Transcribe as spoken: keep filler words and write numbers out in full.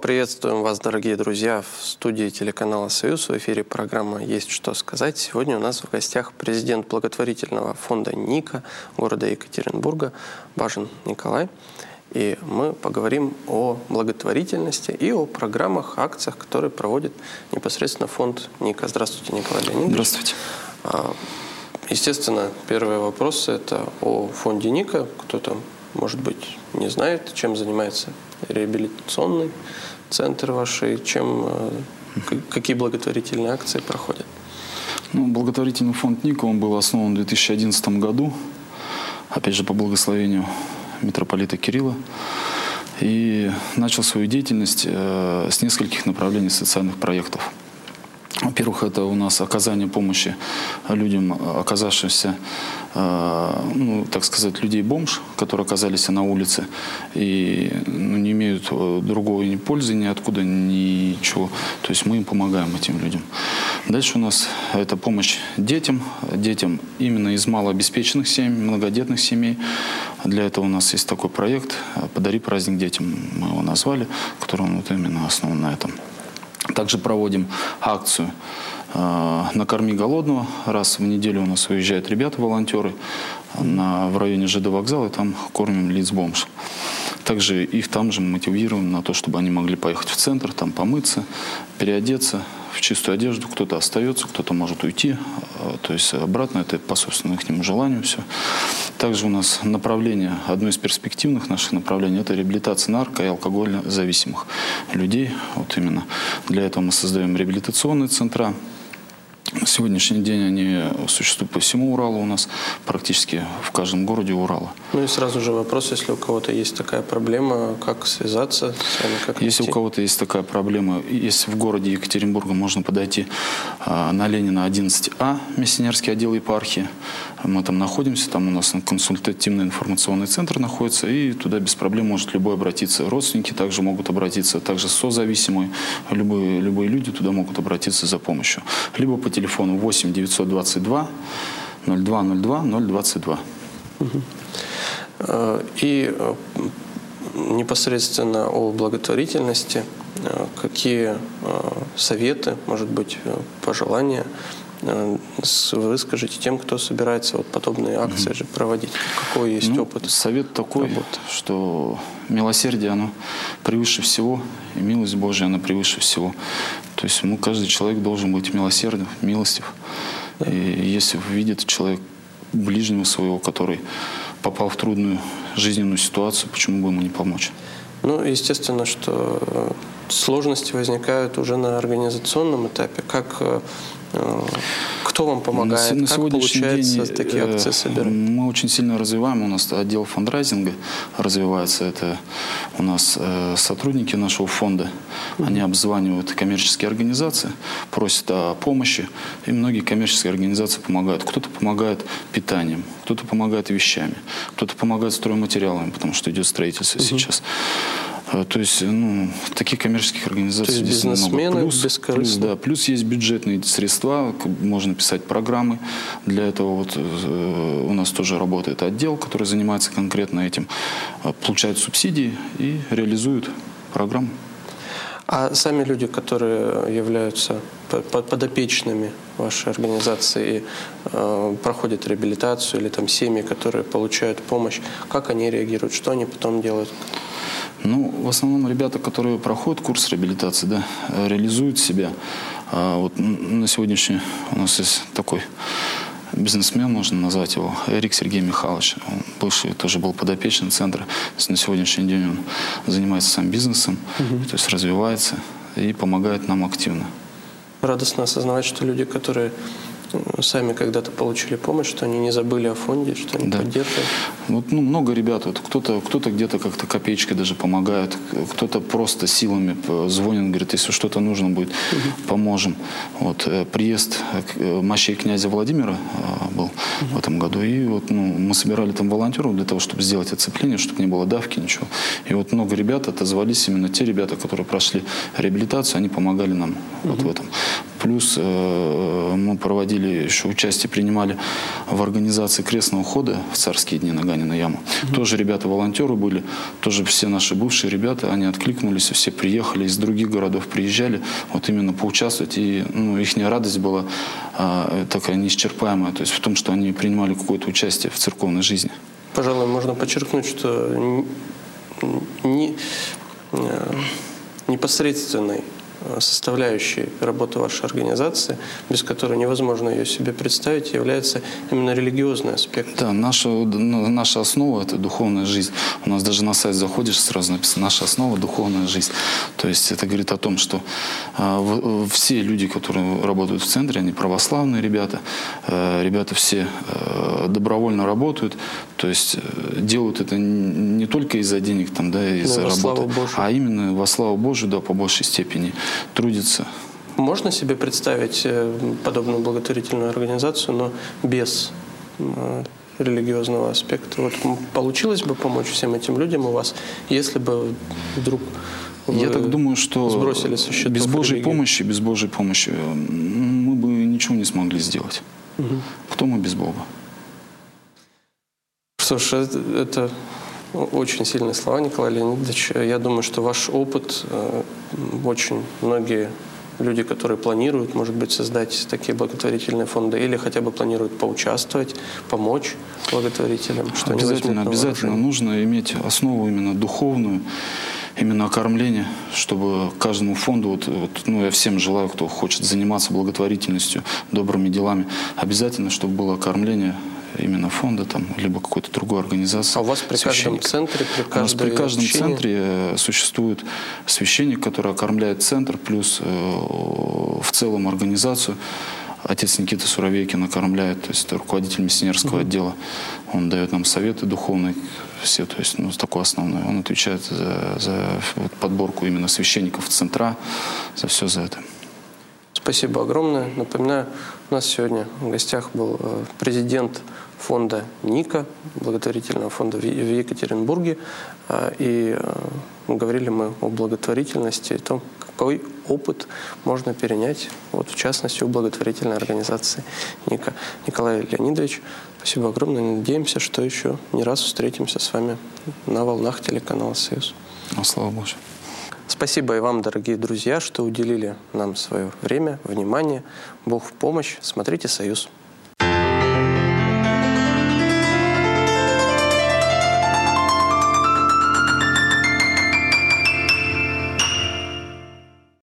приветствуем вас, дорогие друзья, в студии телеканала «Союз». В эфире программа «Есть что сказать». Сегодня у нас в гостях президент благотворительного фонда «Ника» города Екатеринбурга Бажин Николай. И мы поговорим о благотворительности и о программах, акциях, которые проводит непосредственно фонд «Ника». Здравствуйте, Николай Леонидович. Здравствуйте. Естественно, первый вопрос – это о фонде «Ника». Кто-то, может быть, не знает, чем занимается реабилитационный центр ваш, и чем, какие благотворительные акции проходят. Ну, благотворительный фонд «Ника», он был основан в две тысячи одиннадцатом году, опять же, по благословению митрополита Кирилла, и начал свою деятельность э, с нескольких направлений социальных проектов. Во-первых, это у нас оказание помощи людям, оказавшимся, э, ну, так сказать, людей-бомж, которые оказались на улице и ну, не имеют другого ни пользы, ни откуда, ничего. То есть мы им помогаем, этим людям. Дальше у нас это помощь детям, детям именно из малообеспеченных семей, многодетных семей. Для этого у нас есть такой проект «Подари праздник детям», мы его назвали, который он вот именно основан на этом. Также проводим акцию «Накорми голодного». Раз в неделю у нас выезжают ребята-волонтеры на, в районе ЖД вокзала, и там кормим лиц-бомж. Также их там же мотивируем на то, чтобы они могли поехать в центр, там помыться, переодеться в чистую одежду. Кто-то остается, кто-то может уйти. То есть обратно это по собственному их желанию все. Также у нас направление, одно из перспективных наших направлений, это реабилитация нарко- и алкогольно зависимых людей. Вот именно для этого мы создаем реабилитационные центра. На сегодняшний день они существуют по всему Уралу у нас, практически в каждом городе Урала. Ну и сразу же вопрос, если у кого-то есть такая проблема, как связаться с вами? Как если у кого-то есть такая проблема, если в городе Екатеринбурга можно подойти а, на Ленина одиннадцать А, миссионерский отдел епархии. Мы там находимся, там у нас консультативный информационный центр находится, и туда без проблем может любой обратиться. Родственники также могут обратиться, также созависимые, любые, любые люди туда могут обратиться за помощью. Либо по телефону восемь девятьсот двадцать два ноль два ноль два ноль двадцать два. И непосредственно о благотворительности, какие советы, может быть, пожелания вы скажите тем, кто собирается вот подобные акции угу. же проводить? Какой есть ну, опыт? Совет такой, работы? Что милосердие, оно превыше всего, и милость Божия, она превыше всего. То есть ну, каждый человек должен быть милосердным, милостив. Да. И если видит человек ближнего своего, который попал в трудную жизненную ситуацию, почему бы ему не помочь? Ну, естественно, что сложности возникают уже на организационном этапе. Как, кто вам помогает? На, на как получается день, такие акции собирать? Мы очень сильно развиваем. У нас отдел фандрайзинга развивается. Это у нас э, сотрудники нашего фонда. Mm-hmm. Они обзванивают коммерческие организации, просят о помощи. И многие коммерческие организации помогают. Кто-то помогает питанием, кто-то помогает вещами, кто-то помогает стройматериалами, потому что идет строительство mm-hmm. сейчас. То есть, ну, таких коммерческих организаций здесь много. Плюс, плюс, да, плюс есть бюджетные средства, можно писать программы. Для этого вот у нас тоже работает отдел, который занимается конкретно этим, получают субсидии и реализуют программу. А сами люди, которые являются подопечными вашей организации и э, проходят реабилитацию, или там семьи, которые получают помощь, как они реагируют, что они потом делают? Ну, в основном ребята, которые проходят курс реабилитации, да, реализуют себя. А вот на сегодняшний у нас есть такой бизнесмен, можно назвать его, Эрик Сергей Михайлович. Он бывший тоже был подопечным центра. На сегодняшний день он занимается сам бизнесом, угу. то есть развивается и помогает нам активно. Радостно осознавать, что люди, которые сами когда-то получили помощь, что они не забыли о фонде, что они да. поддерживают. Вот, ну, много ребят, вот, кто-то кто-то где-то как-то копеечкой даже помогает, кто-то просто силами звонит, говорит, если что-то нужно будет, угу. поможем. Вот, приезд мощей князя Владимира был угу. в этом году, и вот, ну, мы собирали там волонтеров для того, чтобы сделать оцепление, чтобы не было давки, ничего. И вот много ребят отозвались, именно те ребята, которые прошли реабилитацию, они помогали нам угу. вот в этом. Плюс э, мы проводили еще участие, принимали в организации крестного хода в царские дни на Ганина яму. Mm-hmm. Тоже ребята-волонтеры были, тоже все наши бывшие ребята, они откликнулись, все приехали из других городов, приезжали вот именно поучаствовать. И ну, их радость была а, такая неисчерпаемая, то есть в том, что они принимали какое-то участие в церковной жизни. Пожалуй, можно подчеркнуть, что не, непосредственной составляющей работы вашей организации, без которой невозможно ее себе представить, является именно религиозный аспект. Да, наша, наша основа – это духовная жизнь. У нас даже на сайт заходишь, сразу написано «Наша основа – духовная жизнь». То есть это говорит о том, что э, все люди, которые работают в центре, они православные ребята, э, ребята все э, добровольно работают, то есть э, делают это не только из-за денег, там, да, из-за работы, а именно во славу Божию, да, по большей степени трудится. Можно себе представить подобную благотворительную организацию, но без э, религиозного аспекта? Вот получилось бы помочь всем этим людям у вас, если бы вдруг вы Я так думаю, что сбросили со счетов без Божьей религии? помощи, без Божьей помощи мы бы ничего не смогли сделать. Угу. Кто мы без Бога? Что ж, это, это очень сильные слова, Николай Леонидович. Я думаю, что ваш опыт, очень многие люди, которые планируют, может быть, создать такие благотворительные фонды или хотя бы планируют поучаствовать, помочь благотворителям. Что обязательно, обязательно нужно иметь основу именно духовную, именно окормление, чтобы каждому фонду, вот, вот, ну, я всем желаю, кто хочет заниматься благотворительностью, добрыми делами, обязательно, чтобы было окормление именно фонда, там, либо какой-то другой организации. А у вас при каждом центре, при каждой У нас при каждом общине? центре существует священник, который окормляет центр, плюс э, в целом организацию. Отец Никита Суровейкин окормляет, то есть это руководитель миссионерского uh-huh. отдела. Он дает нам советы духовные, все, то есть, ну, такое основное. Он отвечает за, за вот, подборку именно священников в центра, за все за это. Спасибо огромное. Напоминаю, у нас сегодня в гостях был президент фонда Ника, благотворительного фонда в Екатеринбурге. И говорили мы о благотворительности, о том, какой опыт можно перенять, вот, в частности, у благотворительной организации Ника. Николай Леонидович, спасибо огромное. Надеемся, что еще не раз встретимся с вами на волнах телеканала «Союз». Ну, слава Богу. Спасибо и вам, дорогие друзья, что уделили нам свое время, внимание. Бог в помощь. Смотрите «Союз».